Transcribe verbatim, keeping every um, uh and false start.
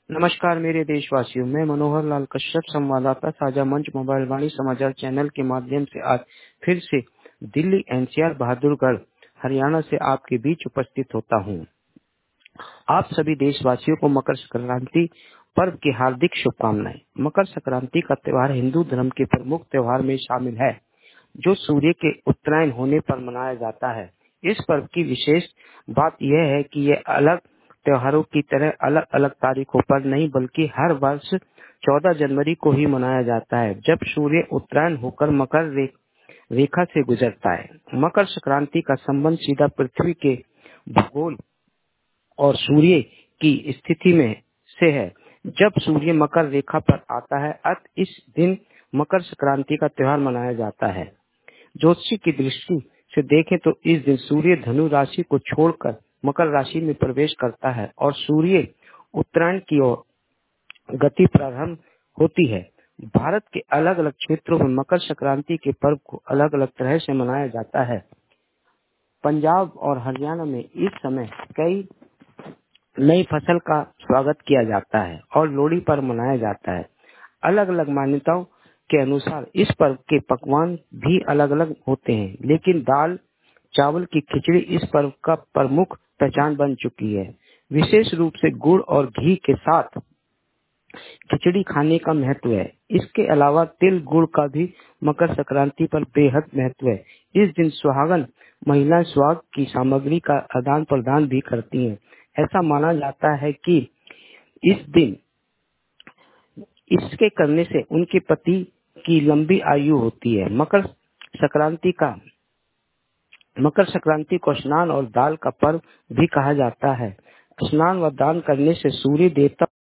नमस्कार मेरे देशवासियों, मैं मनोहर लाल कश्यप, संवाददाता साझा मंच मोबाइल वाणी समाचार चैनल के माध्यम से आज फिर से दिल्ली एनसीआर बहादुरगढ़ हरियाणा से आपके बीच उपस्थित होता हूं। आप सभी देशवासियों को मकर संक्रांति पर्व की हार्दिक शुभकामनाएं। मकर संक्रांति का त्योहार हिंदू धर्म के प्रमुख त्योहार में शामिल है, जो सूर्य के उत्तरायण होने पर मनाया जाता है। इस पर्व की विशेष बात यह है कि यह अलग त्योहारों की तरह अलग अलग तारीखों पर नहीं, बल्कि हर वर्ष चौदह जनवरी को ही मनाया जाता है, जब सूर्य उत्तरायण होकर मकर रे, रेखा से गुजरता है। मकर संक्रांति का संबंध सीधा पृथ्वी के भूगोल और सूर्य की स्थिति में से है। जब सूर्य मकर रेखा पर आता है, अत इस दिन मकर संक्रांति का त्योहार मनाया जाता है। ज्योतिषी की दृष्टि से देखें तो इस दिन सूर्य धनु राशि को छोड़कर मकर राशि में प्रवेश करता है और सूर्य उत्तरायण की ओर गति प्रारंभ होती है। भारत के अलग अलग क्षेत्रों में मकर संक्रांति के पर्व को अलग अलग तरह से मनाया जाता है। पंजाब और हरियाणा में इस समय कई नई फसल का स्वागत किया जाता है और लोहड़ी पर्व मनाया जाता है। अलग अलग मान्यताओं के अनुसार इस पर्व के पकवान भी अलग अलग होते हैं, लेकिन दाल चावल की खिचड़ी इस पर्व का प्रमुख पहचान बन चुकी है। विशेष रूप से गुड़ और घी के साथ खिचड़ी खाने का महत्व है। इसके अलावा तिल गुड़ का भी मकर संक्रांति पर बेहद महत्व है। इस दिन सुहागन महिलाएं सुहाग की सामग्री का आदान प्रदान भी करती हैं। ऐसा माना जाता है कि इस दिन इसके करने से उनके पति की लंबी आयु होती है। मकर संक्रांति का मकर संक्रांति को स्नान और दान का पर्व भी कहा जाता है। स्नान व दान करने से सूर्य देवता